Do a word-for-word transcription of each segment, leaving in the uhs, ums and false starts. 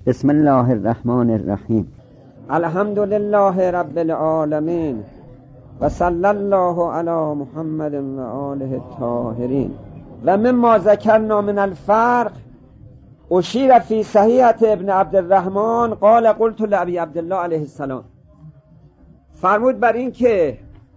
بسم الله الرحمن الرحیم. الحمد لله رب العالمین و صلی الله علی محمد و آله الطاهرین. و مما ذکرنا من الفرق اشیر فی صحیحة ابن عبد الرحمن قال قلت لابی عبدالله علیه السلام، فرمود بر این که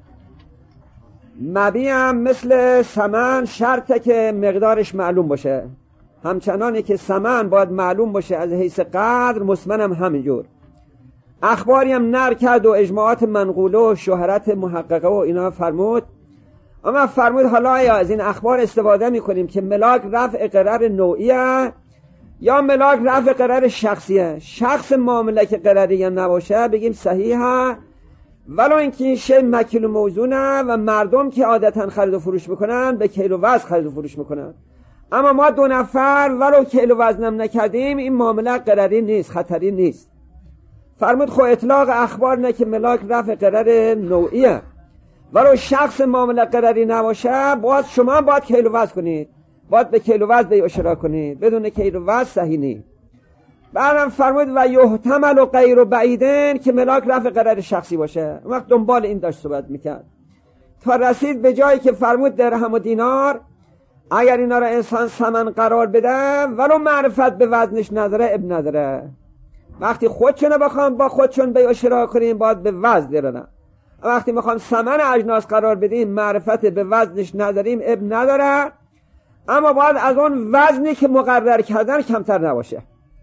مبیعم مثل سمن شرطه که مقدارش معلوم باشه، همچنانی که سمن باید معلوم باشه از حیث قدر، مسمنم همینجور. اخباری هم نر کرد و اجماعات منقوله و شهرت محققه و اینا فرمود. اما فرمود حالا یا از این اخبار استفاده میکنیم که ملاک رفع قرار نوعیه یا ملاک رفع قرار شخصیه. شخص معامله که قراری نباشه بگیم صحیحه، ولو اینکه این شی مکیل و موزونه و مردم که عادتا خرید و فروش میکنن به کیل و وزن خرید و فروش میکنن. اما ما دو نفر ولو کیل و وزنم نکردیم این معامله قراری نیست، خطری نیست. فرمود خب اطلاق اخبار نه که ملاک رفع قرار نوعیه، ولو شخص معامله قراری نباشه باید شما باید کیل و وزن کنید، باید به کیل و وزن بیع و شرا کنید، بدون کیل و وزن صحیح نیست. بعدم فرمود و یحتمل و غیر بعیدن که ملاک رفع قرار شخصی باشه. وقت دنبال این داشت صحبت میکرد تا رسید به جایی که فرمود درهم و دینار اگر اینا را انسان ثمن قرار بده ولو معرفت به وزنش نداره اب نداره. وقتی خودشونه بخوام با خودشون بیع و شرا کنیم باید به وزن درن. وقتی میخوام ثمن اجناس قرار بدیم معرفت به وزنش نداریم اب نداره، اما باید از اون وزنی که مقرر کردن کمتر نباشه.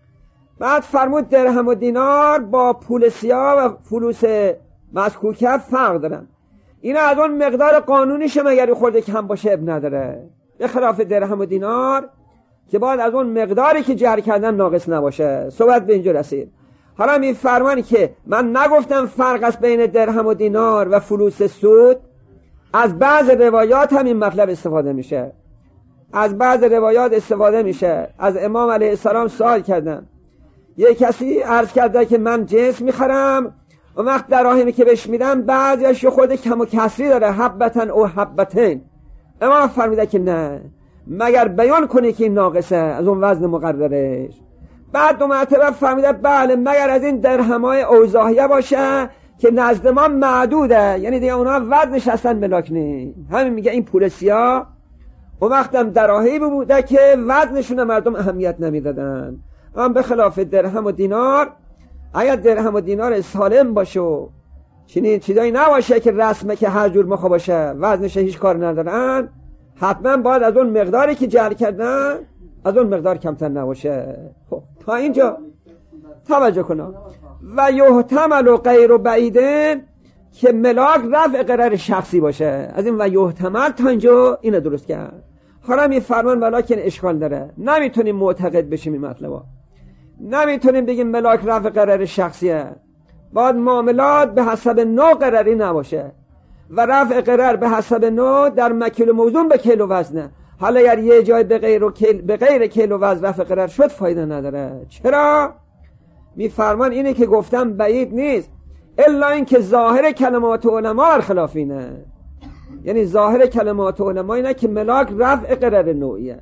بعد فرمود درهم و دینار با پول سیاه و فلوس مسکوکه فرق دارن. اینا از اون مقدار قانونیشه مگر خورده کم باشه اب نداره، به خلاف درهم و دینار که باید از اون مقداری که جر کردن ناقص نباشه. صحبت به اینجا رسید. حالا می فرمان که من نگفتم فرق است بین درهم و دینار و فلوس سود. از بعض روایات هم این مطلب استفاده میشه، از بعض روایات استفاده میشه. از امام علیه السلام سوال کردن، یک کسی عرض کرده که من جنس میخرم و وقت دراهمی که بهش میدم بعضیش خود کم و کسری داره، حبتن او حبتین. امام فرمیده که نه، مگر بیان کنی که این ناقصه از اون وزن مقررش. بعد دو مرتبه فرمیده بله مگر از این درهمای اوضاحیه باشه که نزد ما معدوده، یعنی دیگه اونا وزنش اصلا ملاک نیست. همین میگه این پول سیاه و وقتم دراهمی بوده که وزنشون مردم اهمیت نمیدادن. اما به خلاف درهم و دینار، اگر درهم و دینار سالم باشه و چنین چیزایی نباشه که رسمه که هر جور مخوا باشه وزنش هیچ کار ندارن، حتما باید از اون مقداری که جعل کردن از اون مقدار کمتر نباشه. خب تا اینجا توجه کنم. و یحتمل و غیر بعیدن که ملاک رفع قرار شخصی باشه. از این و یحتمل تا اینجا اینو درست کرد. حالا می فرمان ولکن اشکال داره، نمیتونیم معتقد بشیم این مطلبا، نمیتونیم بگیم ملاک رفع قرار شخصیه. باید معاملات به حسب نوع قراری نباشه و رفع قرار به حسب نوع در مکیل و موزون به کیل و وزنه. حالا اگر یه جای به غیر, کیل به غیر کیل و وزن رفع قرار شد فایده نداره. چرا؟ می فرمان اینه که گفتم بعید نیست، الا این که ظاهر کلمات علما برخلاف اینه. یعنی ظاهر کلمات علما اینه که ملاک رفع قرار نوعیه،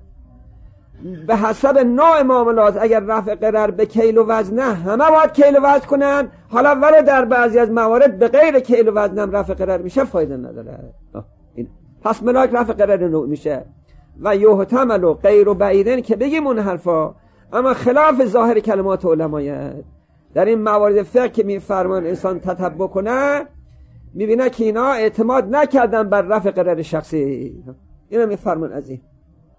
به حسب نوع معاملات. اگر رفع قرار به کیل و وزنه همه باید کیل و وزن کنن، حالا ولو در بعضی از موارد به غیر کیل و وزن هم رفع قرار میشه فایده نداره. این پس ملاک رفع قرار نوع میشه. و یحتمل و غیر بعیدن که بگیم اون حرفا، اما خلاف ظاهر کلمات علمایه. در این موارد فقه که میفرمان انسان تتبع کنه میبینه که اینا اعتماد نکردن بر رفع قرار شخصی. اینو میفرمان از این.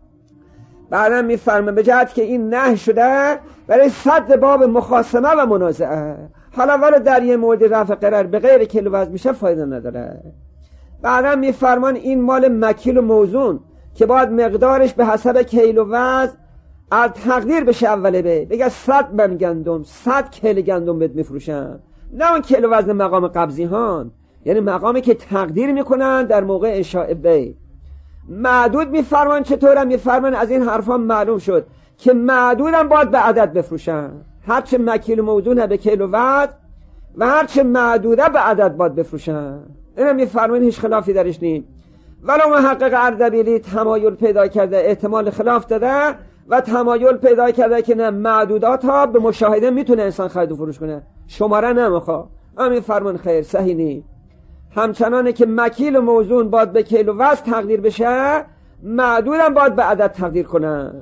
بعدم میفرمان به جهت که این نهی شده برای سد باب مخاصمه و منازعه. حالا ولو در یه مورد رفع قرار به غیر کیل و وزن میشه فایده نداره. بعدم میفرمان این مال مکیل و موزون که باید مقدارش به حسب کیل و وزن از تقدیر بشه. اوله به بگه صد من گندم، صد کیل گندم بهت میفروشن، نه اون کیل و وزن مقام قبضی هان، یعنی مقامی که تقدیر میکنن در موقع انشاء بی. معدود میفرمان چطورم؟ میفرمان از این حرفا معلوم شد که معدودم باید به عدد بفروشن، هرچه مکیل موزونه به کیل و وزن و هرچه معدوده به عدد باید بفروشن. اینم میفرمان هیچ خلافی درش نیست. ولو محقق اردبیلی تمایل پیدا کرده احتمال خلاف داده و تمایل پیدا کرده که نه معدودات ها به مشاهده میتونه انسان خرید و فروش کنه، شماره نمیخواد. همین فرمان خیر صحیح نی. همچنانه که مکیل و موزون باید به کیل و وزن تقدیر بشه، معدودم باید به عدد تقدیر کنه.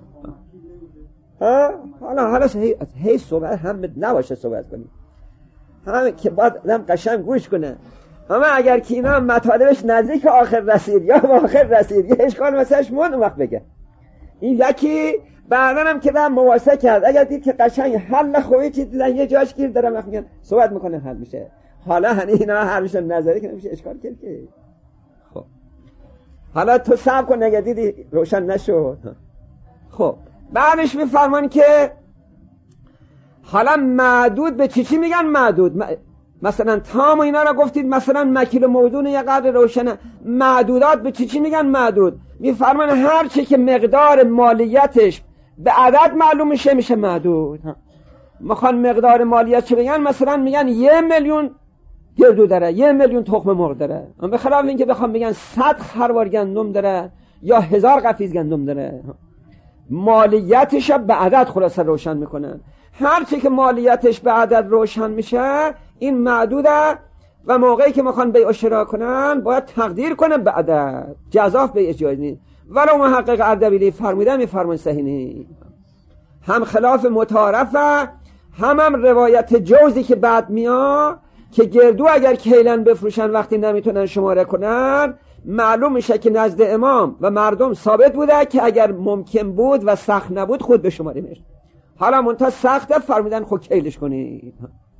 ها حالا حالا هی صحبت هم نباشه صحبت کنیم، هم که باید آدم قشنگ گوش کنه. اما اگر که اینا مطالبش نزدیک آخر رسید یا به آخر رسید یه اشکال مثلش مون وقت بگه. این یکی بعدنم که دارم مواسه کرد، اگر دید که قشنگ حل خوبی چی دیدن یه جاش گیر دارم وقت میگن صحبت میکنه حل میشه. حالا هنی اینا حلشون نظری که نمیشه اشکال کرد که خب حالا تو صبر کن اگر دیدی روشن نشد. خب بعدش میفرمان که حالا معدود به چی چی میگن معدود؟ مثلا تام و اینا را گفتید، مثلا مکیل موزون یه قدر روشنه. معدودات به چی چی میگن معدود؟ میفرمان هر چی که مقدار مالیتش به عدد معلوم میشه میشه معدود. میخوان مقدار مالیت چه بگن؟ مثلا میگن یه میلیون گردو داره، یه میلیون تخم مرغ داره. به خلاف اینکه بخوام بگن صد خروار گندم داره یا هزار قفیز گندم داره، مالیتش به عدد خلاصه روشن میکنن. هر چی که مالیتش به عدد روشن میشه این معدوده و موقعی که میخوان بیع و شرا کنن باید تقدیر کنه به عدد، جزاف بیع جایز نیست. ولو محقق اردبیلی فرموده میفرمون صحیح نیست. هم خلاف متعارفه، هم هم روایت جوزی که بعد میاد که گردو اگر کیلن بفروشن وقتی نمیتونن شماره کنن معلوم میشه که نزد امام و مردم ثابت بوده که اگر ممکن بود و سخت نبود خود به شماره میشه. حالا منتها سخته فرمودن خود کیلش کنید،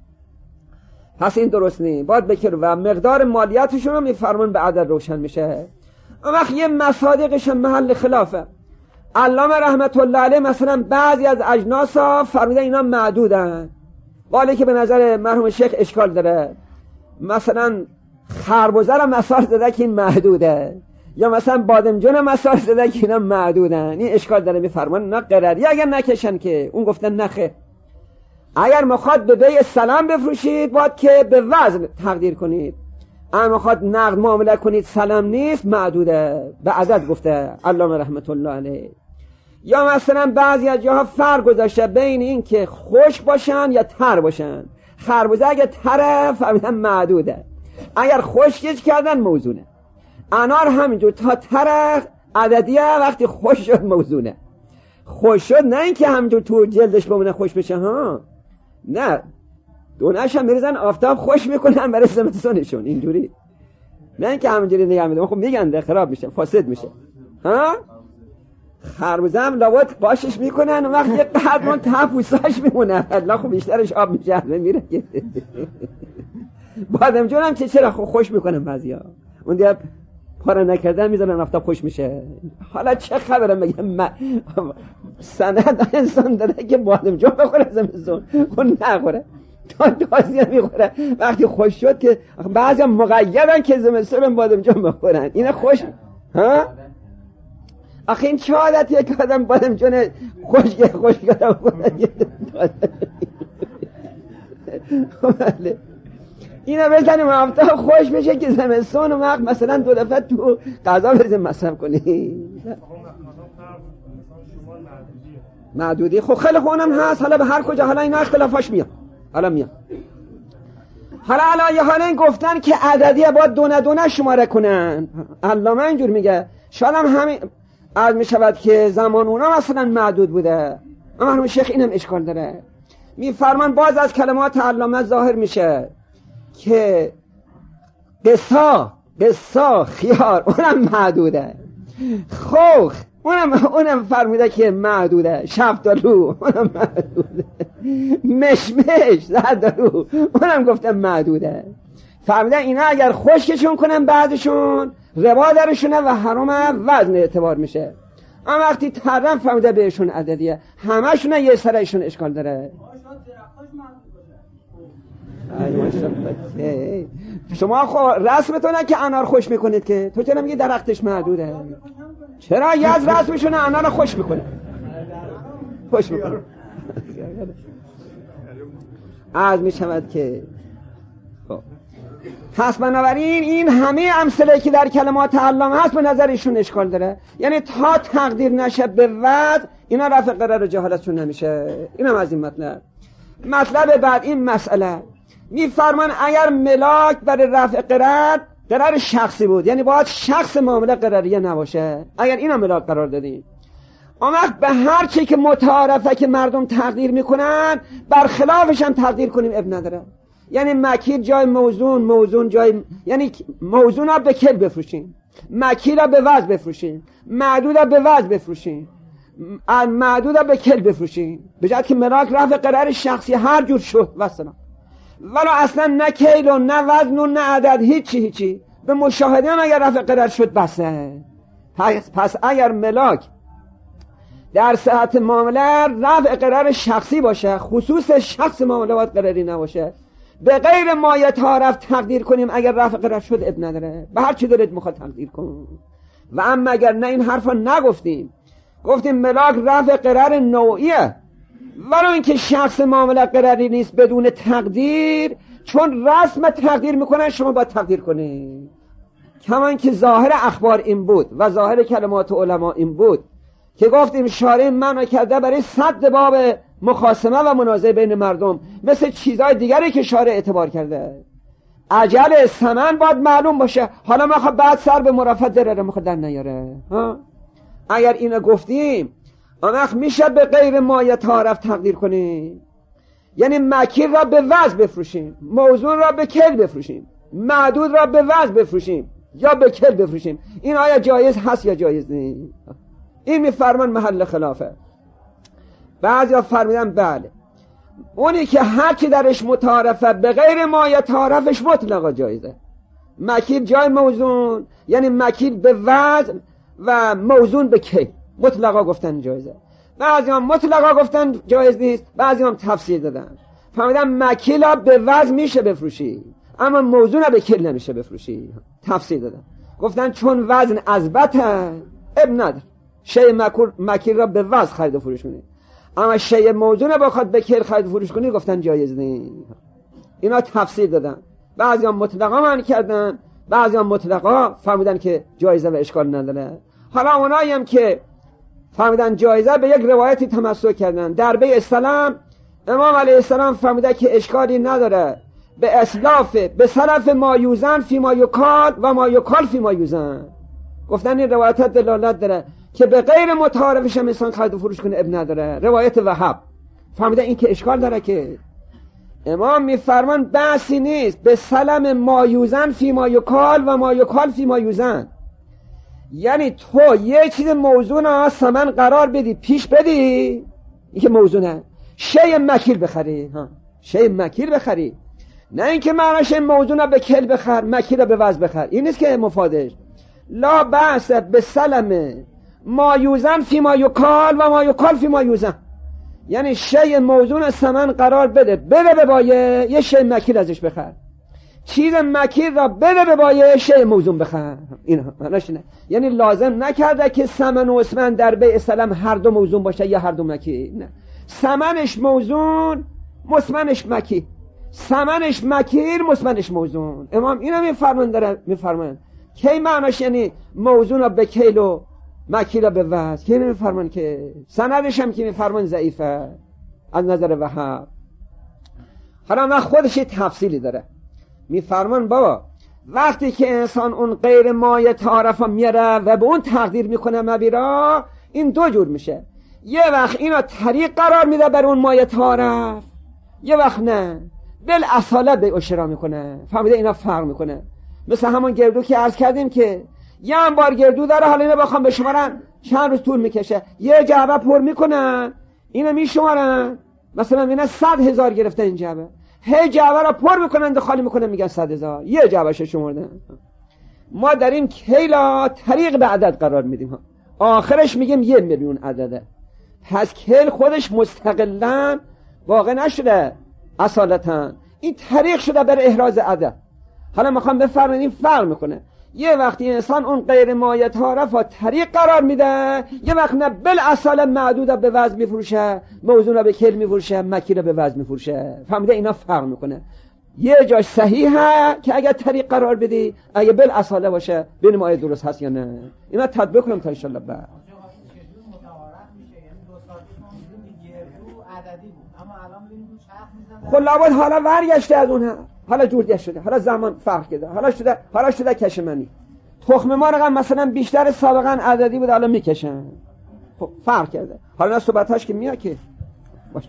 پس این درست نیست، باید بکر و مقدار مالیاتشون رو میفرمون به عدد روشن میشه. اما وقت یه مصادیقش محل خلافه. علامه رحمت الله علیه مثلا بعضی از اجناس ها فرمودن اینا معدودن، ولی که به نظر مرحوم شیخ اشکال داره. مثلا خربزه را مثال زده که این محدوده، یا مثلا بادمجون را مثال زده که اینا معدودن. این اشکال داره، میفرمان نه قراری اگر نکشن که اون گفتن نخه. اگر مخواد به بیع سلام بفروشید باید که به وزن تقدیر کنید، اما مخواد نقد معامله کنید سلام نیست معدوده، به عدد گفته علامه رحمت الله علیه. یا مثلا بعضی از جاها فرق گذاشته بین این که خشک باشن یا تر باشن. خربزه اگر تره فهمیدن معدوده، اگر خشکش کردن موزونه. انار همینجور تا تره عددیه، وقتی خوش شد موزونه. خوش شد نه اینکه همینجور تو جلدش بمونه خوش بشه ها، نه دونش هم میریزن آفتاب خوش میکنن برای زمستونشون اینجوری، نه اینکه همینجوری نگه میدن. خب میگن ده خراب میشه فاسد میشه ها. خربزه هم لابد باشش میکنن و وقت یه قدرون تا پوستاش میمونه، الله خب بیشترش آب میشه میره. بادمجون هم که چرا خوش میکنن بعضیا، اون دیگه پاره نکردن میذارن آفتاب خوش میشه. حالا چه خبره میگم م... سند انسان داره که بادمجون بخوره زمستون اون نخوره، تا تازیه میخوره وقتی خوش شد که بعضی هم مقیدن که زمستون بادمجون بخورن. اینا خوش ها آخه این چه عادتیه که آدم بادمجون خوشگه خوشگه بخوره. بله اینا بزنیم آفتاب خوش میشه که زمستون و وقت مثلا دو دفعه تو غذا بزن مصرف کنی. معدودی خب خیلی خونم هست، حالا به هر کجا حالا اینا اختلافاش میاد، حالا میاد. حالا علایه حالا این گفتن که عددیه باید دونه دونه شماره کنن. علامه اینجور میگه شاید هم همین عرض میشود که زمان اونا مثلا معدود بوده، اما همون شیخ اینم اشکال داره. میفرمان باز از کلمات علامه ظاهر میشه که قصا قصا خیار اونم معدوده، خوخ اونم اونم فرموده که معدوده، شفتالو اونم معدوده، مشمش زردالو اونم گفتم معدوده. فرموده اینا اگر خشکشون کنن بعدشون ربا درشونه و حرام وزن اعتبار میشه. اما وقتی ترم فرموده بهشون عددیه، همشون یه سرشون اشکال داره. شما خب رسمتونه که انار خوش میکنید که تو چرا میگی درختش معدوده؟ چرا یه از رسمشونه انار خوش میکنه خوش میکنه از میشود که خب پس بنابراین این همه امثله که در کلمات علامه هست به نظر ایشون اشکال داره. یعنی تا تقدیر نشه به وضع اینا رفع قرار جهالتشون نمیشه. اینم از این مطلب. مطلب بعد این مسئله میفرمان اگر ملاک برای رفع قرار قرار شخصی بود، یعنی باید شخص معامله قراریه نباشه، اگر اینا ملاک قرار دادیم اون وقت به هر چی که متعارفه که مردم تقدیر میکنن برخلافش هم تقدیر کنیم اب نداره. یعنی مکیل جای موزون، موزون جای، یعنی موزون را به کل بفروشیم، مکیل را به وزن بفروشیم، معدود را به وزن بفروشیم، معدود را به کل بفروشیم، به جهت که ملاک رفع قرار شخصی هر جور شد و سلام. ولو اصلا نه کیل و نه وزن و نه عدد، هیچی هیچی، به مشاهده هم اگر رفع قرار شد بسه. پس اگر ملاک در صحت معامله رفع قرار شخصی باشه، خصوص شخص معامله باید قراری نباشه، به غیر ما یتعارف تقدیر کنیم اگر رفع قرار شد اب نداره، به هر چی دارید میخواد تقدیر کن. و اما اگر نه این حرفا نگفتیم، گفتیم ملاک رفع قرار نوعیه، ولو اینکه شخص معامله قراری نیست بدون تقدیر، چون رسم تقدیر میکنن شما باید تقدیر کنید. کمان که ظاهر اخبار این بود و ظاهر کلمات علما این بود که گفتیم شارع منع کرده برای سد باب مخاصمه و منازعه بین مردم، مثل چیزهای دیگری که شارع اعتبار کرده. اجل ثمن باید معلوم باشه. حالا ما خب بعد سر به مرافعت دراره میخواد در نیاره ها؟ اگر اینو گفتیم اون وقت میشه به غیر ما یتعارف تقدیر کنیم، یعنی مکیل را به وزن بفروشیم، موزون را به کل بفروشیم، معدود را به وزن بفروشیم یا به کل بفروشیم. این آیا جایز هست یا جایز نیست؟ این میفرمان محل خلافه. بعضیا فرمیدن بله، اونی که هرچی درش متعارفه به غیر ما یتعارفش مطلقا جایزه. مکیل جای موزون، یعنی مکیل به وزن و موزون به کل، مطلقا گفتن جایزه. بعضی هم مطلقا گفتن جایز نیست، بعضی هم تفسیر دادن فهمیدن مکیل ها به وزن میشه بفروشی اما موزون ها به کل نمیشه بفروشی. تفسیر دادن گفتن چون وزن ازبطه اب نداره، شی مکیل را به وزن خرید و فروش کنی، اما شی موزون با خود به کل خرید و فروش کنی گفتن جایز نیست. اینا تفسیر دادن. بعضی هم مطلقا معنی کردن، بعضی هم مطلقا فهمیدن که جایزه و اشکال نداره. حالا اونایی هم که فهمیدن جایزه به یک روایتی تمسک کردن. در بیع السلام امام علیه السلام فهمیده که اشکالی نداره به اسلاف به سلف ما یوزن فی ما یکال و ما یکال فی ما یوزن. گفتن این روایت دلالت داره که به غیر متعارفش هم انسان خرید و فروش کنه اب نداره. روایت وهب فهمیده این که اشکال داره که امام میفرمان بحثی نیست به سلم ما یوزن فی ما یکال و ما یکال فی ما یوزن. یعنی تو یه چیز موزونه ثمن قرار بدی پیش بدی، این که موزونه، شی مکیل بخری ها، شی مکیل بخری، نه اینکه معناش موزونه به کل بخر مکیل به وزن بخر. این نیست که مفادش. لا بحث به سلم ما یوزن فی ما یکال و ما یکال فی ما یوزن، یعنی شی موزون ثمن قرار بده بده به بایه یه شی مکیل ازش بخر، چیز مکیل را بده به بایه شی موزون بخر. این معناش نه، یعنی لازم نکرده که ثمن و اسمن در بیع سلم هر دو موزون باشه یا هر دو مکیل. نه، ثمنش موزون مسمنش مکیل، ثمنش مکیل مسمنش موزون. امام اینو میفرمان داره میفرمان کی معناش یعنی موزون را به کیل و مکیل را به وزن. کی میفرمان که سندش هم که میفرمان ضعیفه از نظر وهاب. حالا ما خودش تفصیلی داره میفرمان بابا وقتی که انسان اون غیر مایه تعارف میاره و به اون تقدیر میکنه مبیرا، این دو جور میشه. یه وقت اینا طریق قرار میده بر اون مایه تعارف، یه وقت نه بل اصاله به اشرا میکنه. فهمیده؟ اینا فرق میکنه. مثل همون گردو که عرض کردیم که یه انبار گردو داره، حالا اینا بخوام بشمارن چند روز طول میکشه. یه جعبه پر میکنن اینو میشمارن، مثلا اینا صد هزار گرفته این جعبه، هی جعبه را پر میکنن و خالی میکنن میگن صد هزار، یه جعبه شو شمردن. ما در این کیلا طریق به عدد قرار میدیم، آخرش میگیم یه میلیون عدده. پس کیل خودش مستقلاً واقع نشده اصالتاً، این طریق شده بر احراز عدد. حالا میخوام بفرمایید این فرق میکنه. یه وقتی انسان اون غیر مایه تعارف ها طریق قرار میده، یه وقت نه بل اصال معدود به وزن میفروشه، موزون به کل میفروشه، مکیل به وزن میفروشه. فهمیده؟ اینا فرق میکنه. یه جاش صحیحه که اگر طریق قرار بدی، اگه بل اصاله باشه ببینیم آیا درست هست یا نه. اینا تطبیق کنم تا انشالله بعد. خب لابد حالا ورگشته از اونها، حالا جور شده، حالا زمان فرق کرده، حالا شده حالا شده کشمنی. تخم ما رقم مثلا بیشتر سابقا عددی بود، حالا میکشن. خب فرق کرده. حالا نه صحبتاش که میاد که باش.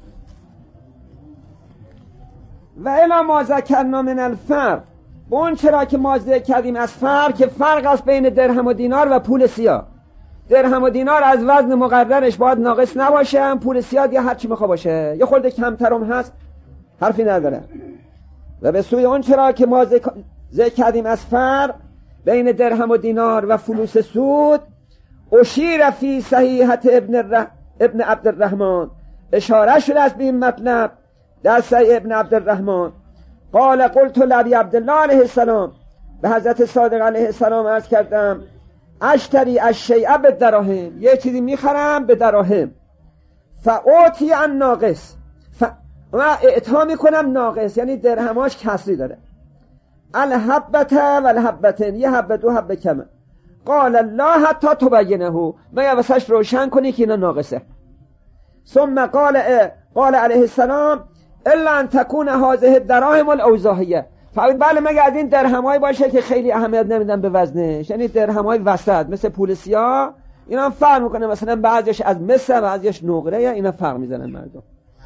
و الا ما ذکرنا من الفرق، اون چرا که ما ذکر کردیم از فرق، که فرق است بین درهم و دینار و پول سیاه. درهم و دینار از وزن مقررش باید ناقص نباشه، پول سیاه یا هر چی میخواد باشه، یه خورده کمترم هست حرفی نداره. و به سوی اون چرا که ما ذکر کردیم از فرق بین درهم و دینار و فلوس سود، اشیر فی صحیحت ابن, الرح... ابن عبدالرحمن، اشاره شده است به این مطلب در صحیح ابن عبدالرحمن. قال قلت لابی عبدالله علیه السلام، به حضرت صادق علیه السلام عرض کردم اشتری الشیء بالدراهم، یه چیزی میخرم به دراهم، فاعطی عن ناقص، ف... و اعطا میکنم ناقص، یعنی درهماش کسری داره، الحبته و الحبتن، یه حبه دو حبه کمه. قال الله حتی تبینه، مگه واسش روشن کنی که اینا ناقصه. ثم قال اه قال علیه السلام الا ان تكون هذه الدراهم الاوزاحیه، فقط بله مگه از این درهمایی باشه که خیلی اهمیت نمیدن به وزنش، یعنی درهمای وسط مثل پول سیاه، اینا هم فرق میکنه، مثلا بعضیش از مصر بعضیش نقره، اینا فرق میزنن مردم.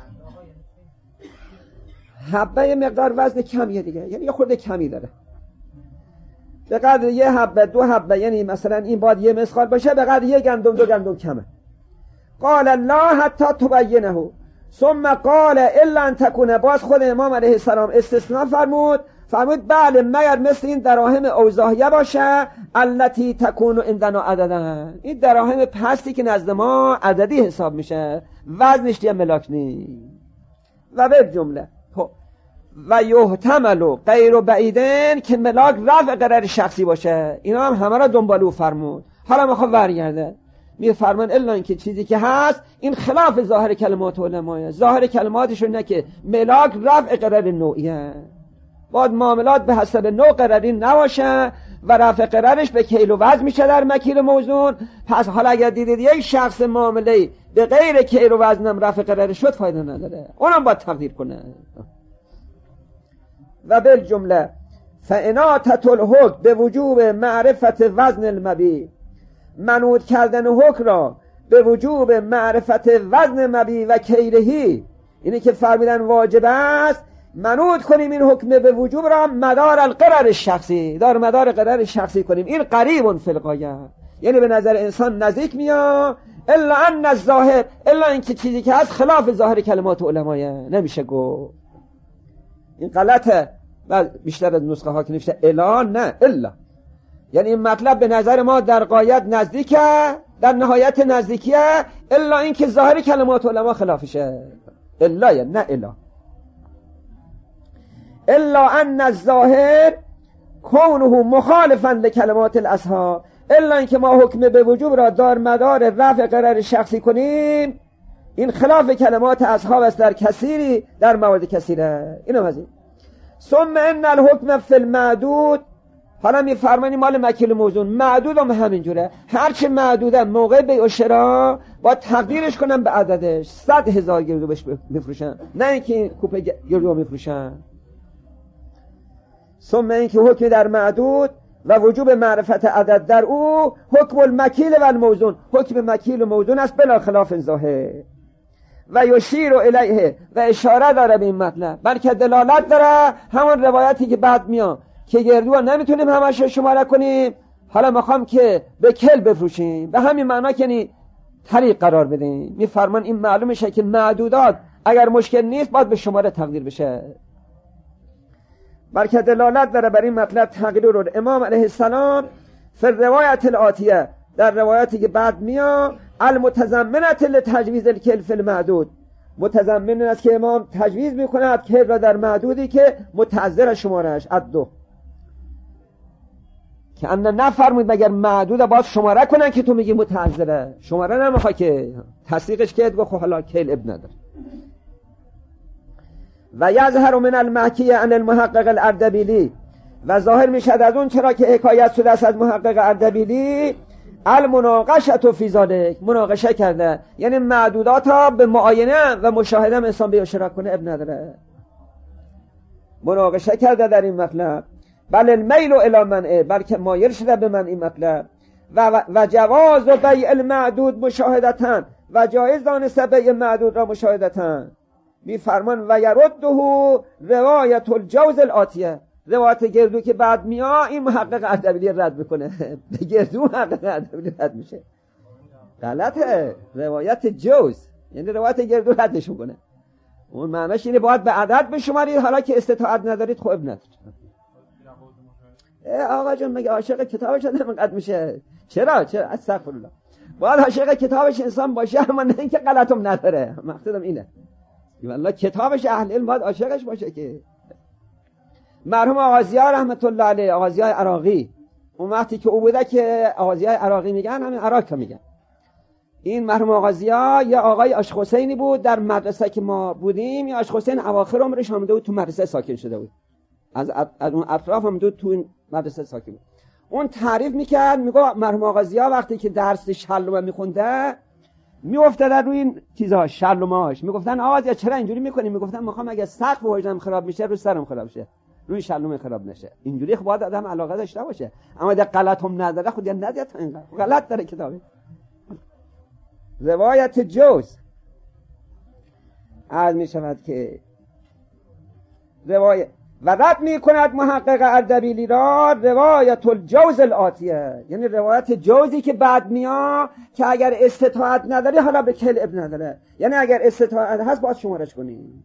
حبه یه مقدار وزن کمیه دیگه، یعنی یه خورده کمی داره، به قدر یه حبه دو حبه، یعنی مثلا این باید یه مسخال باشه، به قدر یه گندم دو گندم کمه. قال الله حتی تبینه، ثم قال الا ان تكون، باز خود امام علیه السلام استثناء فرمود، فرمود بله مگر مثل این دراهم اوزاحیه باشه، التي تكون عندنا عددا، این دراهم پستی که نزد ما عددی حساب میشه، وزنش دیگه ملاک نیست. و به جمله و یحتمل غیر بعیدن، که ملاک رفع قرار شخصی باشه، اینا هم همه را دنبالو فرمود. حالا میخواد برگرده میفرمان الا اینکه چیزی که هست این خلاف ظاهر کلمات علماء، ظاهر کلماتشون نه که ملاک رفع قرار نوعیه، باید معاملات به حسب نوع قراری نباشه و رفع قرارش به کیل و وزن میشه در مکیل موزون. پس حالا اگر دیدید یک شخص معامله به غیر کیل و وزنم رفع قرارش شد، فایده نداره، اونم باید تقدیر کنه. و بالجمله فاناتت الحکم به وجوب معرفت وزن المبیع، منوط کردن حکم را به وجوب معرفت وزن مبیع و کیلهی، اینه که فرمیدن واجب است منوط کنیم این حکم به وجوب را مدار القرار شخصی، دار مدار قرار شخصی کنیم. این قریب فی الغایه، یعنی به نظر انسان نزدیک میاد، الا ان الظاهر، الا اینکه چیزی که هست خلاف ظاهر کلمات علماء نمیشه گفت. این غلطه، و بیشتر از نسخه ها که نوشته الا، نه الا، یعنی این مطلب به نظر ما در غایت نزدیکه، در نهایت نزدیکیه، الا این که ظاهر کلمات علما خلافشه. الا یا نه الا، الا ان الظاهر کونه مخالفا لکلمات الاصحاب، الا این که ما حکم به وجوب را دار مدار رفع قرار شخصی کنیم، این خلاف کلمات اصحاب است در کثیری، در موارد کثیره. اینو مزید. ثم ان الحکم فی المعدود، حالا میفرمانی مال مکیل موزون، معدود هم همینجوره، هرچی معدوده موقع بیع و شرا با تقدیرش کنم به عددش، صد هزار گردو بهش میفروشن، نه اینکه کوپه گردو میفروشن. ثم اینکه حکم در معدود و وجوب معرفت عدد در او، حکم المکیل و الموزون، حکم مکیل و موزون است بلا خلاف ظاهر. و یشیر الیه، و اشاره داره به این مطلب، بلکه دلالت داره، همون روایتی که بعد میاد که گردو نمیتونیم همش شماره کنیم، حالا میخوام که به کل بفروشیم، به همین معنا که یعنی طریق قرار بدیم. میفرمان این معلوم شه که معدودات اگر مشکل نیست باید به شماره تقدیر بشه، بلکه دلالت داره بر این مطلب تقدیر رو. امام علیه السلام فی روایت الاتیه، در روایتی که بعد میاد، المتضمنه لتجویز الکل فی المعدود، متضمن است که امام تجویز میکند کل را در معدودی که متعذر شمارش ادو، که ان نفرمود مگر معدود باید شماره کنن که تو میگی متعذره، شماره نمیخواد که تصدیقش کرد، گفت خب حالا کل اب نداره. و یظهر من المحکی عن المحقق الاردبیلی، و ظاهر میشد از اون چرا که حکایت شده است از محقق اردبیلی، المناقشه فی ذلک، مناقشه کرده، یعنی معدودات ها به معاینه و مشاهده انسان به اشتراک کنه اب نداره، مناقشه کرده در این مطلب. بل المیل الی منع، بلکه مایل شده به من این مطلب. و, و جواز و بیع المعدود مشاهدتاً، و جایز دانسته بیع معدود را مشاهدتاً. میفرمان و یرده روایت الجوز الاتیه، روایت گردو که بعد میا این محقق اردبیلی رد میکنه. به گردو محقق اردبیلی رد میشه، غلطه. روایت جوز یعنی روایت گردو ردش میکنه. اون معنیش اینه باید به عدد بشمارید، حالا که استطاعت ندارید خب ندارید. آقا جون مگه عاشق کتابش آدم اینقدر میشه؟ چرا؟ چرا؟ استغفرالله. باید عاشق کتابش انسان باشه، اما نه اینکه غلطم نداره. مقصودم اینه. والله کتابش اهل علم باید عاشقش باشه. که مرحوم آقا ضیا رحمت الله علیه، آقا ضیا عراقی، اون وقتی که او بوده که آقا ضیا عراقی میگن همین عراق میگن. این مرحوم آقا ضیا یا آقای عاشق حسینی بود، در مدرسه که ما بودیم یا عاشق حسین اواخر عمرش آمده بود تو مدرسه ساکن شده بود، از از اون اطراف آمده بود تو این مدرسه ساکن بود. اون تعریف میکرد، میگه مرحوم آقا ضیا وقتی که درس شلومه میخونده میافتاد روی این چیزا شلومه‌اش، میگفتن آقا ضیا چرا اینجوری میکنی؟ میگفتن میخوام اگه سقف وجدم خراب میشه رو سرم خراب شه، روی شلومه خراب نشه. اینجوری خب باید آدم علاقه داشته باشه، اما اگه غلط هم نداره خود ندید تا اینقدر غلط داره کتابه. روایت جوز عرض می شود که روایت و رد می کند محقق اردبیلی را روایت الجوز الاتیه، یعنی روایت جوزی که بعد میا که اگر استطاعت نداری حالا به کل ابن نداره، یعنی اگر استطاعت هست باید شمارش کنیم.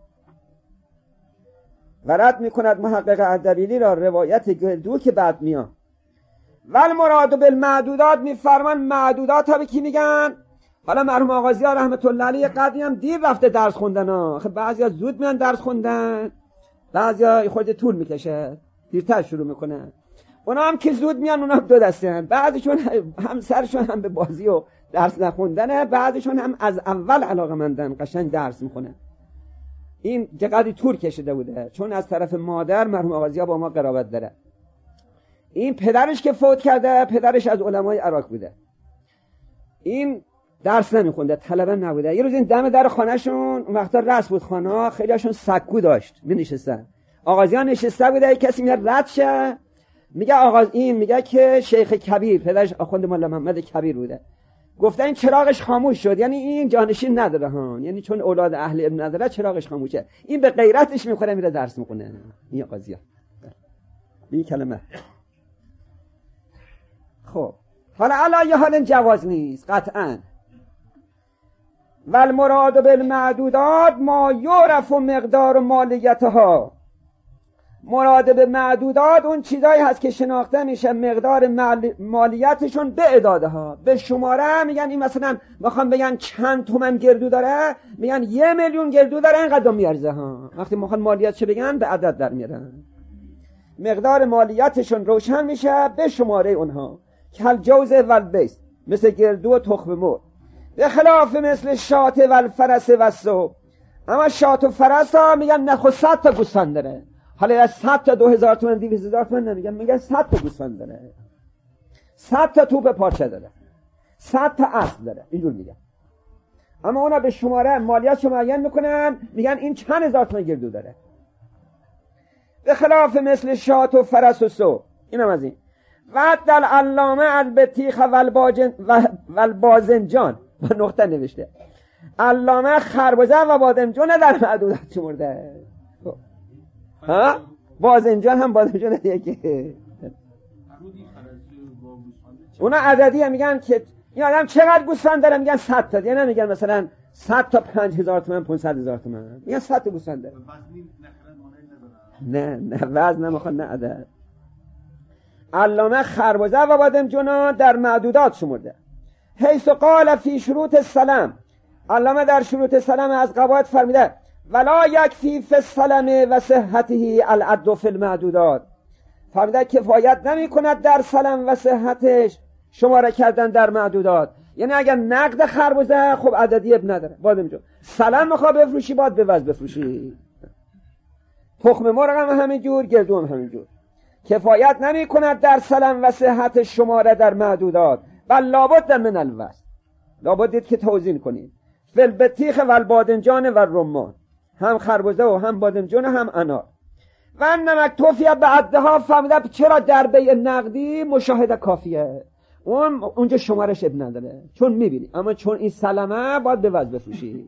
و رد می کند محقق اردبیلی را روایت گلدو که بعد میا. ول مراد بالمعدودات، می فرمان معدودات ها به کی میگن؟ حالا مرحوم آقا ضیا رحمت الله علیه قدری هم دیر رفته درس خوندن ها. خب بعضیا زود میان درس خوندن، بعضیا خود طول میکشه دیرتر شروع میکنن. اونا هم که زود میان اونا هم دو دسته هم، بعضیشون هم سرشون هم به بازی و درس نخوندنه، بعضیشون هم از اول علاقه‌مندن قشنگ درس میکنن. این چقدر طول کشیده بوده، چون از طرف مادر مرحوم آقا ضیا با ما قرابت داره. این پدرش که فوت کرده، پدرش از علمای عراق بوده. این درس نمیخونده، طلبه نبوده. یه روز این دم در خانهشون وقتا رس بود خانه، خیلی هاشون سکو داشت می نشستن. آقا ضیا نشسته بوده، کسی میاد رد شه، میگه آقا این میگه که شیخ کبیر، پدرش آخوند مولا محمد کبیر بوده، گفته این چراغش خاموش شد، یعنی این جانشین نداره ها، یعنی چون اولاد اهل علم نداره چراغش خاموشه. این به غیرتش میخوره میره درس میخونه. این آقا ضیا این کلمه. خب حالا علی حال جواز نیست قطعاً. والمراد بالمعدودات ما یعرف مقدار مالیتها، مراد به معدودات اون چیزایی هست که شناخته میشه مقدار مالیتشون به اعداده ها، به شماره. میگن این مثلا میخوام بگن چند تومن گردو داره، میگن یه میلیون گردو داره اینقدر میارزه ها. وقتی میخوان مالیتش بگن به عدد در میارن، مقدار مالیتشون روشن میشه به شماره اونها. کل جوز والبیس، مثل گردو و تخم مرغ. به خلاف مثل شات و الفرس و سو، اما شات و فرس ها میگن نخو صد تا گوسفند داره. حالا از صد تا دو هزار تومن دیویز هزار تومن نمیگن، میگن صد تا گوسفند داره، صد تا توپ پارچه داره، صد تا اسب داره، اینجور میگن. اما اونا به شماره مالیاتشو معین میکنن، میگن این چند هزار تومن گردو داره. به خلاف مثل شات و فرس و سو، اینم از این. و دل علامه البطیخ و البازنجان با نقطه نوشته، علامه خربزه و بادمجان در معدودات شمرده. ها؟ بازنجان هم بادمجان یکی. اونا عددی هم میگن که این آدم چقدر گوسفند داره، میگن صد تا، یعنی نمیگن مثلا صد تا پنج هزار تومن پانصد هزار تومن، میگن صد تا گوسفند داره. نه نه وزن نمیخواد، نه عدد. علامه خربزه و بادمجان در معدودات شمرده. حیث قال فی شروط السلام، علامه در شروط السلام از قواعد فرمیده ولا یکفی فی السلام و صحته العد فی المعدودات، فرمیده کفایت نمی کند در سلام و صحتش شماره کردن در معدودات. یعنی اگر نقد خربزه خب عددی اب نداره، بادمجان سلام میخواد بفروشی باید به وزن بفروشی، تخم مرغ هم همینجور، گردو هم همینجور. کفایت نمی کند در سلم و صحت شماره در معدودات، بل لابد من الوزن. لابد دید که توزین کنید. فل بطیخ و البادنجان و رمان، هم خربزه و هم بادنجان هم انار. و نمک توفیه به عدها. فهمیده چرا در بیع نقدی مشاهده کافیه، اون اونجا شمارش اب نداره چون میبینی، اما چون این سلمه باید به وزن بفروشی.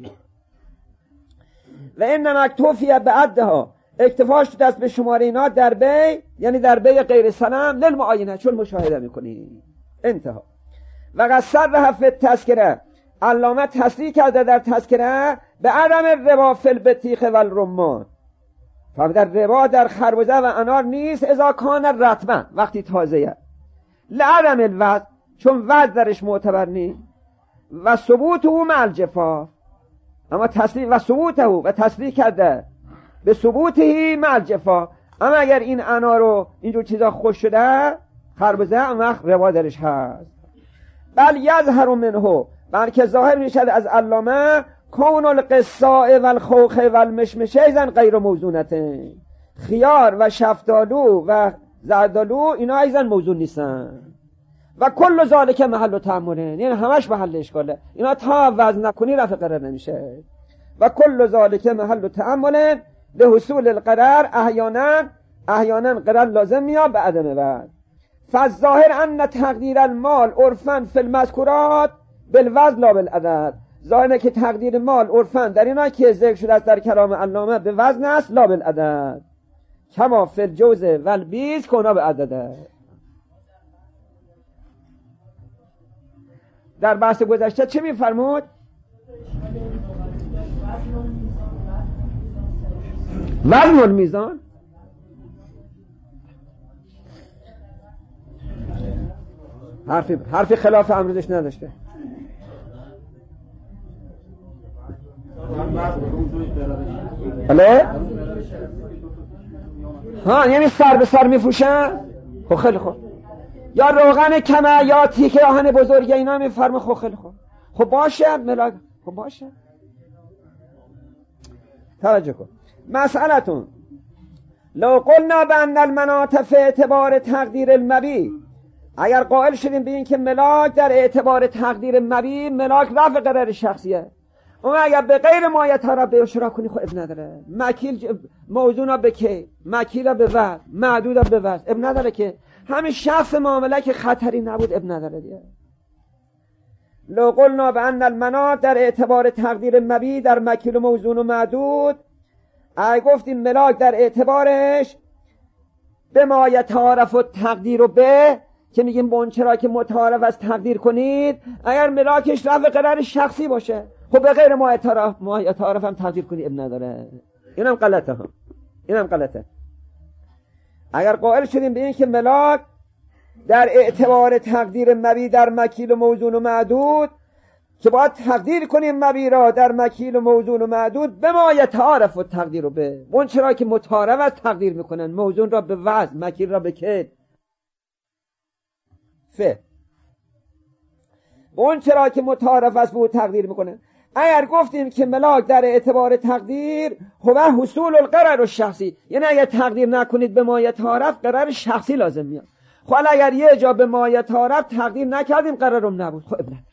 و این نمک توفیه به عدها، اکتفاش دست به شماره اینا در بیع، یعنی در بیع غیر سلم للمعاینه، چون مشاهده میکنی. انتها. و قصر رهف تذکره، علامه تصریح کرده در تذکره به عدم ربا فی البطیخ و الرمان. فهمیدن ربا در خربزه و انار نیست اذا کان رطبا، وقتی تازه. لعدم الوزن، چون وزن درش معتبر نیست. و ثبوت او مع الجفاف، اما تصریح و ثبوت او و تصریح کرده به ثبوتهی مع الجفاف. اما اگر این انار رو اینجور چیزا خوش شده خربزه، اما ربا درش هست. بل یظهر منه، بلکه ظاهر میشد از علامه کون القصاء و الخوخ و المشمشه ایزن غیر موزونته. خیار و شفتالو و زردالو اینا ایزن موزون نیستن. و کل ذالک محل تأمل، یعنی همش محل اشکاله. اینا تا وزن نکنی رفع قرار نمیشه. و کل ذالک محل تأمل به حصول القرار، احیانا احیانا قرار لازم میاد به عدم وزن. فالظاهر ان تقدیر المال عرفا فی المذکورات بالوزن لا بالعدد. ظاهره که تقدیر مال عرفا در اینا که ذکر شده است در کلام علامه به وزن است لا بالعدد، کما فی الجوز و البیز کنا به عدده. در بحث گذشته چه میفرمود؟ وزن المیزان. حرفی حرفی خلاف امروزش نداشته. بله؟ ها، یعنی سر به سر میفروشن؟ خب خیلی خوب. یا روغن کمه یا تیکه آهن بزرگه اینا میفرمه. خب خیلی خوب. خب باشه ملاک. خب باشه. توجه کن. مسئلتون لو قلنا بان المناط فی اعتبار تقدیر المبی، اگر قائل شدیم به این که ملاک در اعتبار تقدیر مبی ملاک رفع قرار شخصیه، اما اگر به غیر مایت ها را به اشرا کنی خب اب نداره. مکیل موضوع را به کی، مکیل را به وزن، معدود را به وزن، اب نداره که همین شخص معامله که خطری نبود اب نداره دیگه. لو قلنا بان المناط در اعتبار تقدیر مبی در مکیل و موزون و معدود، اگه گفتیم ملاک در اعتبارش به ما یتعارف و تقدیر و به، که میگیم به اون چرا که متعارف از تقدیر کنید، اگر ملاکش رفع قرار شخصی باشه خب به غیر ما یتعارف ما یتعارف هم تقدیر کنی اب نداره. اینم غلطه ها، اینم غلطه. اگر قائل شدیم به این که ملاک در اعتبار تقدیر مبی در مکیل و موزون و معدود، که باید تقدیر کنیم مبی را در مکیل و موزون و معدود به ما یتعارف و تقدیر رو به اون چرا که متعارف از تقدیر میکنن، موزون را به وزن، مکیل را به کیل. ف اون چرا که متعارف است به تقدیر میکنن. اگر گفتیم که ملاک در اعتبار تقدیر هو حصول القرار الشخصی، یعنی اگر تقدیر نکنید به ما یتعارف قرار شخصی لازم میاد. خب اگر یه جا به ما یتعارف تقدیر نکردیم قرارم نبود، خب ابن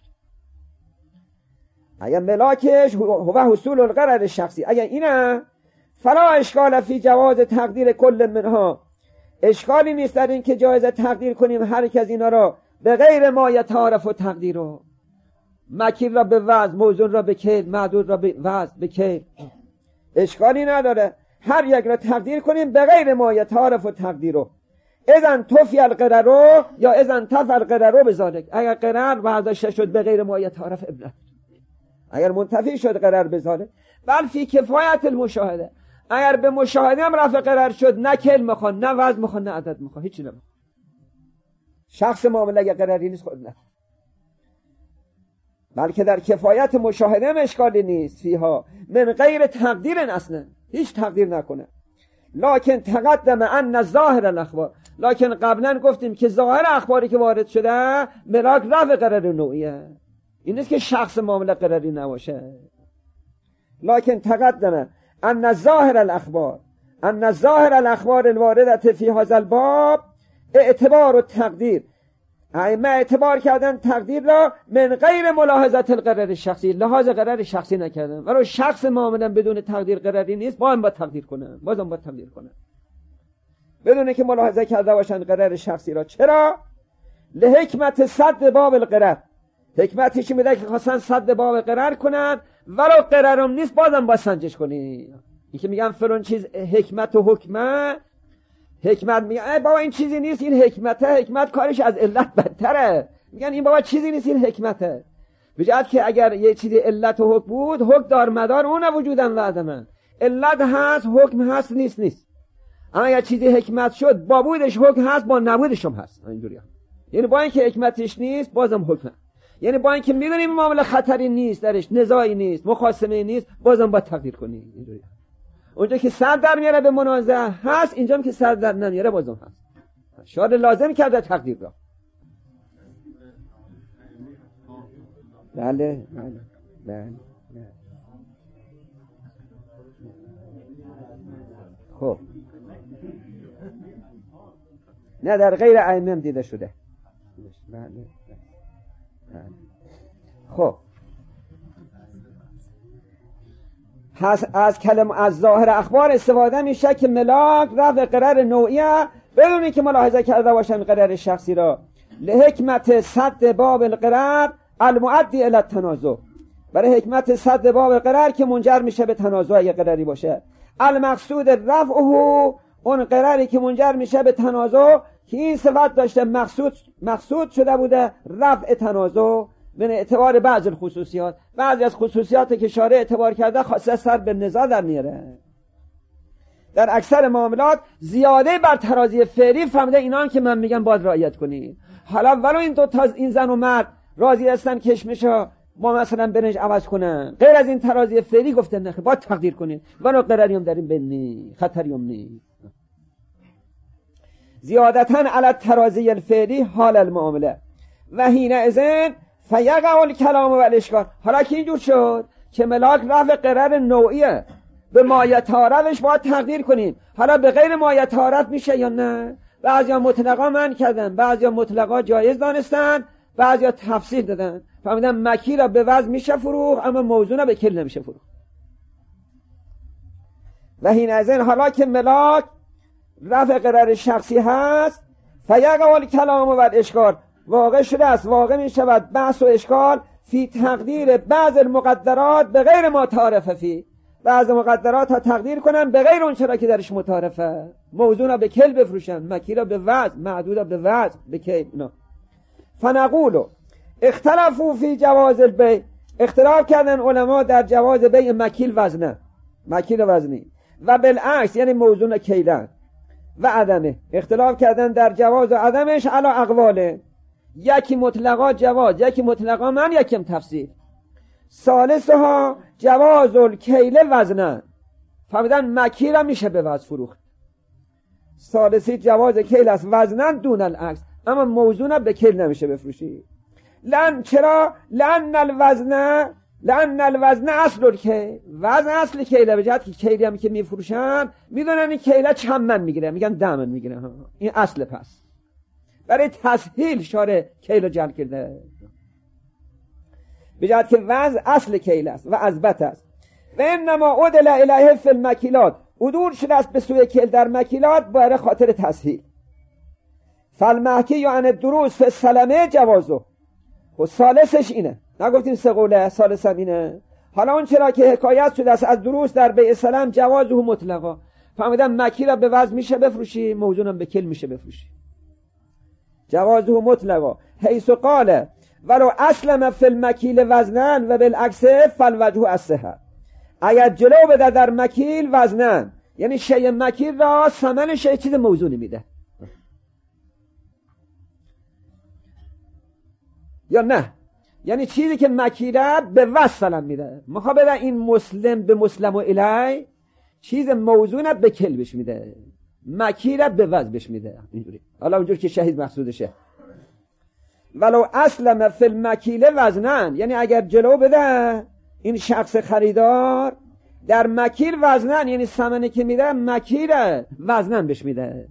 اگر ملاکش هو حصول القرار الشخصی، اگر اینه فلا اشکال فی جواز تقدیر کل منها، اشکالی نیست در این که جایز تقدیر کنیم هر یک از اینا را به غیر ما یتعارف و تقدیر رو، مکیل را به وزن، موزون را به کیل، معدود را به وزن به کیل، اشکالی نداره هر یک را تقدیر کنیم به غیر ما یتعارف و تقدیر رو. اذن توفی القرار یا اذن تف القرار بذالک، اگر قرار برداشته شد به غیر ما یتعارف ابن، اگر منتفی شد قرار بذالک، بل فی کفایت المشاهده، اگر به مشاهده هم رفع قرار شد نه کل میخوان نه وزن میخوان نه عدد میخوان، هیچی نمیخوان. شخص معامله اگر قراری نیست خود نه، بلکه در کفایت مشاهده هم اشکالی نیست فیها من غیر تقدیر اصلا، هیچ تقدیر نکنه. لکن تقدم ان ظاهر الاخبار، لکن قبلا گفتیم که ظاهر اخباری که وارد شده ملاک رفع قرار نوعیه، این نیست که شخص معامله قراری نباشه. لکن تقدم ان ظاهر الاخبار، ان ظاهر الاخبار الوارده فی هذا الباب اعتبار و تقدیر، ائمه اعتبار کردن تقدیر را من غیر ملاحظت القرار شخصی، لحاظ قرار شخصی نکردن. ولی شخص معاملا بدون تقدیر قراری نیست، با هم با تقدیر کنن، بازم با تقدیر کنن بدون که ملاحظه کرده باشن قرار شخصی را. چرا؟ لحکمت صد باب القرار، حکمتش میده که خواستن صد باب قرار کنن ولو قرارم نیست بازم با سنجش کنی. این که میگن فلان چیز حکمت و حکمه، حکمت میگن ای بابا این چیزی نیست، این حکمته، حکمت کارش از علت بدتره. میگن این بابا چیزی نیست، این حکمته. بجد که اگر یه چیزی علت و حکم بود، حکم دار مدار اون وجودن و عدمن، علت هست حکم هست نیست نیست. اما اگر چیزی حکمت شد با بودش حکم هست، با نبودش هم هست. اینجوری هم. یعنی با اینکه حکمتش نیست بازم حکم، یعنی با اینکه میدونیم معامله خطری نیست درش، نزاعی نیست، مخاصمه نیست، بازم با تقدیر کنی. اینجوری اونجا که سر در میاره به منازعه هست، اینجا هم که سر در نمیاره بازم هست. شاید لازم کرده تقدیر را. بله بله بله. خب نه در غیر ائمه دیده شده. بله بله. خب پس از کلم از ظاهر اخبار استفاده میشه که ملاک رفع قرار نوعیه بدون اینکه ملاحظه کرده باشن قرار شخصی را، لحکمت صد باب القرار المؤدی الی التنازع، برای حکمت صد باب قرار که منجر میشه به تنازع اگه قراری باشه. المقصود رفعه، اون قراری که منجر میشه به تنازع که این صفت داشته، مقصود مقصود شده بوده رفع تنازع من اعتبار بعض الخصوصیات، بعضی از خصوصیات که شارع اعتبار کرده خاصه سر به نزاع در میاره. در اکثر معاملات زیاده بر ترازی فعلی فهمیده اینا که من میگم باید رعایت کنی. حالا ولو این دو تا این زن و مرد راضی هستن کشمشو ما مثلا برنج عوض کنن، غیر از این ترازی فعلی گفته نه باید تقدیر کنین، ولو قراریوم در این بینی خطریوم نی. زیادتاً علی الترازی الفعلی حال المعامله و حین اذن فیقع الکلام و الاشکال. حالا که اینجور شد که ملاک رفع قرار نوعیه، به ما یتعارفش باید تقدیر کنیم. حالا به غیر ما یتعارف میشه یا نه؟ بعضیا مطلقا من کردن، بعضیا مطلقا جایز دانستن، بعضیا تفصیل دادن، فهمیدن مکی را به وزن میشه فروخت اما موضوع را به کل نمیشه فروخت. و حین اذن حالا که ملاک رفع قرار شخصی هست، فیقع الکلام و الاشکال، واقع شده است، واقع می شود بحث و اشکال فی تقدیر بعض المقدرات به غیر ما تعارف فی، بعض مقدرات ها تقدیر کنن به غیر اون چرا که درش متعارفه، موضوع را به کل بفروشن، مکی را به وزن، معدود را به وزن، به کل. نه فنقولو اختلافو فی جواز البیع، اختلاف کردن علما در جواز بیع مکیل وزنه، مکیل وزنی، و بالعکس یعنی موضوع کیلن و عدمه، اختلاف کردن در جواز و عدمش علا اقواله، یکی مطلقا جواز، یکی مطلقا من، یکیم تفصیل. ثالثها جواز الکیل وزنن، فهمیدن مکی را میشه به وزن فروخت. ثالثی جواز کیل است وزنن دون العکس، اما موضوع به کیل نمیشه بفروشی. لن چرا؟ لن الوزن لن الوزن اصل الکیل، وزن اصل کیله، به جهت که کیلی هم که میفروشن میدونن این کیله چند من میگیره، میگن ده من میگیره، این اصل. پس برای تسهیل شارع کیل رو جعل کرده، به جهت که وزن اصل کیل است و اثبت است. و انما عدل الیه فی المکیلات، عدول شده است به سوی کیل در مکیلات برای خاطر تسهیل. فالمحکی یا ان دروس فی السلمه جوازو، و ثالثش اینه، نگفتیم سه قوله، ثالث هم اینه. حالا اون چرا که حکایت شده است از دروس در بیع سلم جوازه مطلقا، فهمیدن مکی را به وزن میشه بفروشی، موضوع هم به کل میشه بفروشی، جوازه مطلقا. حیث قال ولو اسلم فی المکیل وزنن و بالعکس فالوجه الصحه، اگر جلو بده در مکیل وزنن یعنی شیء مکیل را ثمن شیء چیز موزون میده، یا نه یعنی چیزی که مکیله به وزن سلم میده، میخواد بده این مسلم به مسلم و الی چیز موزون به کل بش میده، مکیله به وزن بش میده، اینجوری. حالا اونجور که شهید مقصودشه. ولو اسلم فی المکیل وزنن، یعنی اگر جلو بده این شخص خریدار در مکیل وزنن، یعنی ثمنی که میده مکیل وزنن بهش میده.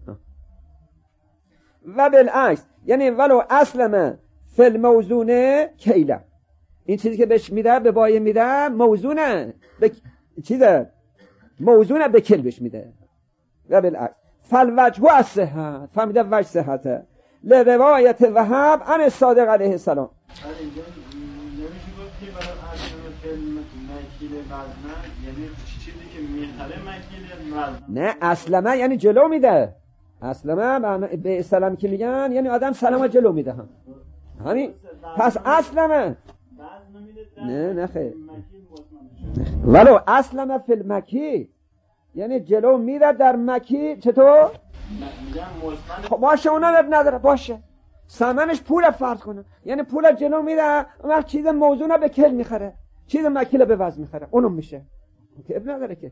و بالعکس یعنی ولو اسلم فی الموزونه کیله، این چیزی که بهش میده به بای میده موزونه به چیزه موزونه به کل بهش میده. و بالعکس فالوجه الصحت، فهمیده وجه صحته لروایت وهب عن صادق علیه السلام. نه اسلمه یعنی جلو میده، اسلمه به سلام که میگن یعنی آدم سلام جلو میده هم همین. پس اسلمه نه نه خیر ولو اسلمه فی المکی یعنی جلو میده در مکی. چطور؟ خب باشه اونم اب نداره، باشه ثمنش پول فرض کنه، یعنی پول جلو میده اون وقت چیز موزونه به کل میخره، چیز مکیل به وزن میخره، اونم میشه که اب نداره که،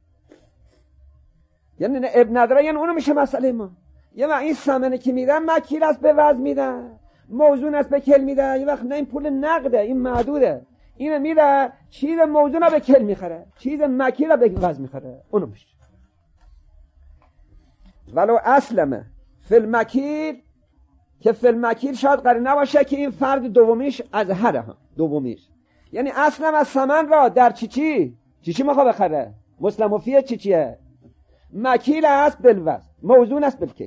یعنی نه اب نداره یعنی اونم میشه مسئله ما. یه وقت این ثمنی که میده مکیل است به وزن میده، موزون است به کل میده، یه وقت نه این پول نقده، این معدوده، اینو میده چیز موزونه به کل میخره، چیز مکیل به وزن میخره، اونم میشه. ولو اسلمه فی المکیل که فی المکیل شاید قرار نباشه که این فرد دومیش از هره هم دومیش، یعنی اسلم از ثمن را در چی چی چی چی میخواه بخره، مسلم و فیه چی چیه مکیل است بالوزن، موزون است بالکیل.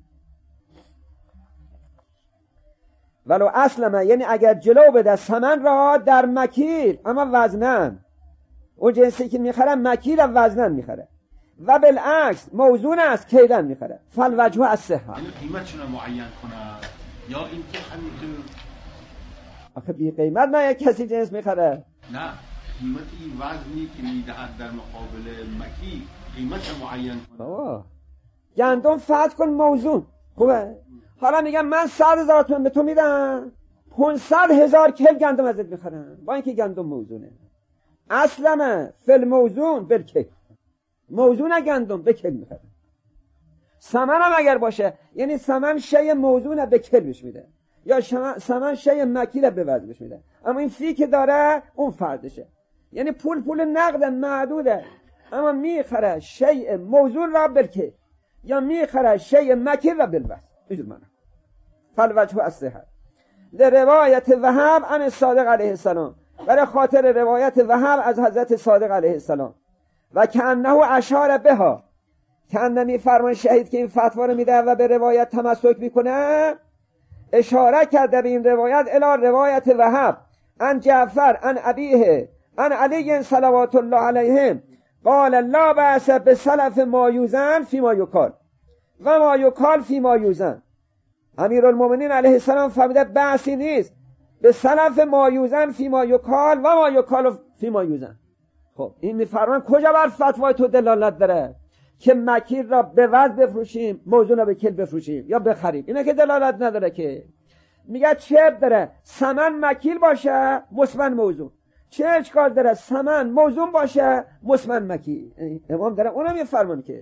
ولو اسلمه یعنی اگر جلو بده ثمن را در مکیل اما وزنن، اون جنسی که میخره مکیل و وزنن میخره، و بالعکس موزون است کیلن میخره. فالوجه الصحه یعنی قیمتشون رو معین کنه یا این که همینطور آخه بی قیمت نه یک کسی جنس میخره، نه قیمت این وزنی که میدهد در مقابل مکی قیمت رو معین کنه. بابا گندم فرض کن موزون خوبه، حالا میگم من صد هزار تومن به تو میدم، پانصد هزار کیل گندم ازت میخرم با اینکه گندم موزونه. اسلمه فی الموزون بالکیل، موزون گندم به کل میخره. ثمن هم اگر باشه یعنی ثمن شی موزون به کل بهش میده یا ثمن شی مکیل به وزن بهش میده، اما این فی که داره اون فردشه، یعنی پول پول نقد معدوده اما میخره شی موزون را بالکیل یا میخره شی مکیل را بالوزن. اینجور معنی. فالوجه الصحه لروایت وهب عن صادق علیه السلام، برای خاطر روایت وهب از حضرت صادق علیه السلام. و کانه اشار بها، کانه میفرمان شهید که این فتوا رو میده و به روایت تمسک میکنه، اشاره کرده به این روایت الی روایت وهب عن جعفر عن ابیه عن علی صلوات الله علیهم قال لا بأس بسلف ما یوزن فی ما یکال و ما یکال فی ما یوزن. امیرالمومنین علیه السلام فرموده بحثی نیست به سلف ما یوزن فی ما یکال و ما یکال فی ما یوزن. خب این میفرمان کجا بر فتوای تو دلالت داره که مکیل را به وزن بفروشیم موزون را به کل بفروشیم یا بخریم؟ اینه که دلالت نداره که. میگه چه داره ثمن مکیل باشه مثمن موزون، چه اشکال داره ثمن موزون باشه مثمن مکیل؟ امام داره اونم میفرمان که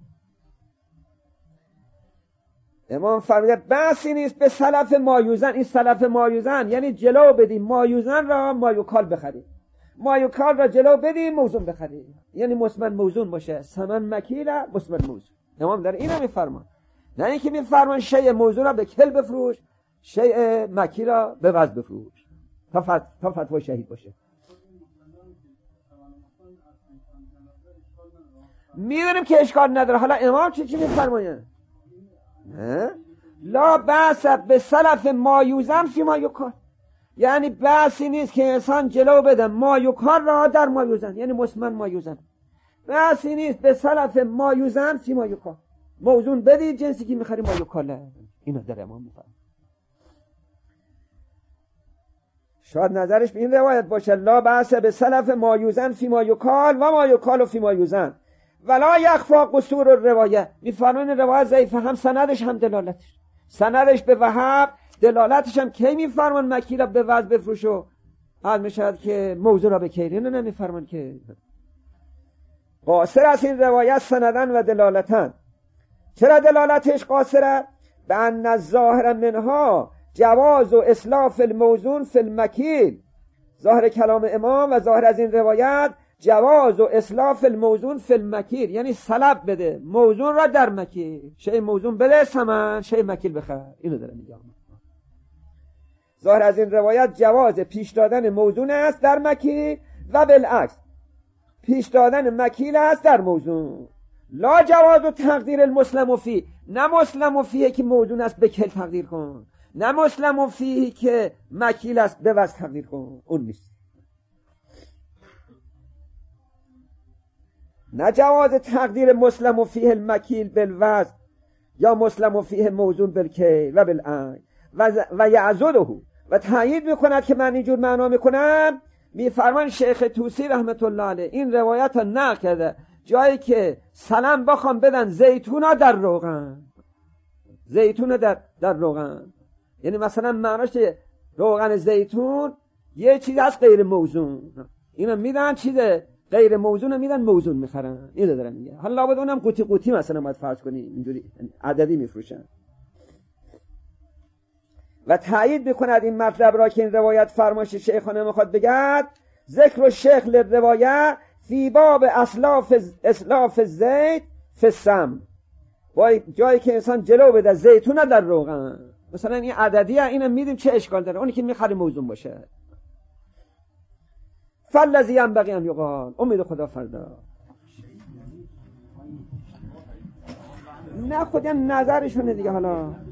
امام فرموده بحثی نیست به سلف مایوزن. این سلف مایوزن یعنی جلو بدیم مایوزن را مایوکال بخریم، مایوکال را جلو بدیم موزون بخریم، یعنی مثمن موزون باشه، ثمن مکیل مثمن موزون. امام داره اینو میفرمان، نه اینکه میفرمان شیء موزون را به کل بفروش شیء مکیل را به وزن بفروش تا فت... تا فتوا شهید باشه. میدونیم که اشکال نداره. حالا امام چی چی میفرماید؟ نه لا بأس به سلف ما یوزن فی ما یکال، یعنی بحثی نیست که انسان جلو بده ما یکال را در ما یوزن، یعنی مثمن ما یوزن. بحثی نیست به سلف ما یوزن فی ما یکال، موزون بدی جنسی که میخری ما یکاله. اینو داره امام میفرماید. شاید نظرش به این روایت باشه لا بأس به سلف ما یوزن فی ما یکال و ما یکال فی ما یوزن ولا یخفا قصور الروایه. میفرمان روایت ضعیفه، هم سندش هم دلالتش. سندش به وهب، دلالتش هم کی میفرمان مکیل به وزن بفروشو حال میشد که موضوع را به کیرین نمیفرمان که. قاصر از این روایت سندن و دلالتن. چرا دلالتش قاصره؟ به ان الظاهر منها جواز و اسلاف الموزون فی المکیل. ظاهر کلام امام و ظاهر از این روایت جواز و اسلاف الموزون فی المکیر، یعنی سلب بده موزون را در مکیر، شی موزون بده ثمن، شی مکیل بخر. اینو داره میگه. ظاهر از این روایت جواز پیش دادن موزون است در مکیر و بالعکس پیش دادن مکیل است در موزون. لا جواز و تقدیر المسلم فی، نه مسلم فیه که موزون است به کل تقدیر کن، نه مسلم فیه که مکیل است به وزن تقدیر کن، اون نیست. نه جواز تقدیر مسلم فیه المکیل بالوزن یا مسلم فیه موزون بالکیل و بالعین و یعضده و تایید میکند که من اینجور معنا میکنم. میفرمان شیخ طوسی رحمت الله علیه این روایت ها نقل کرده جایی که سلام بخوام بدن زیتون در روغن، زیتون در, در روغن، یعنی مثلا معناش روغن زیتون یه چیز از غیر موزون، اینا میدن چیز غیر موزون میدن موزون میخرن. اینو دارن میگه. حالا لابد اونم قوطی قوطی مثلا باید فرض کنی اینجوری عددی میفروشن. و تایید میکند این مطلب را که این روایت فرمایش شیخانه میخواد بگد. ذکر و شیخ للروایه فی باب اسلاف اسلاف زیت فی السم، جایی که انسان جلو بده زیتون در روغن، مثلا این عددیه اینو میدیم چه اشکال داره؟ اونی که میخری موزون باشه. فالذی ينبغي ان یقال، امید خدا فردا. نه خودم نظرشونه دیگه. حالا